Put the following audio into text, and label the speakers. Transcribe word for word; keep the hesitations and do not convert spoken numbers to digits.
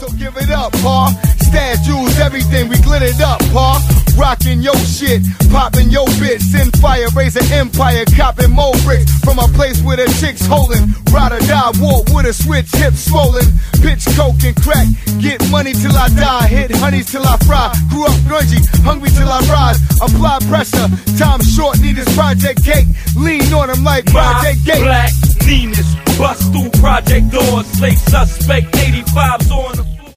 Speaker 1: so give it up, pa. Stash jewels, everything, we glittered up, pa. Rockin' yo shit, poppin' yo bits. Send fire, raise an empire, copping more bricks. From a place where the chicks holdin'. Ride or die, walk with a switch, hips swollen. Pitch, coke, and crack. Get money till I die, hit honeys till I fry. Grew up grungy, hungry till I rise. Apply pressure, time short, need this project cake. Lean on him like Project Gate.
Speaker 2: Black Venus, bust through project doors. Late suspect, eighty-fives on them.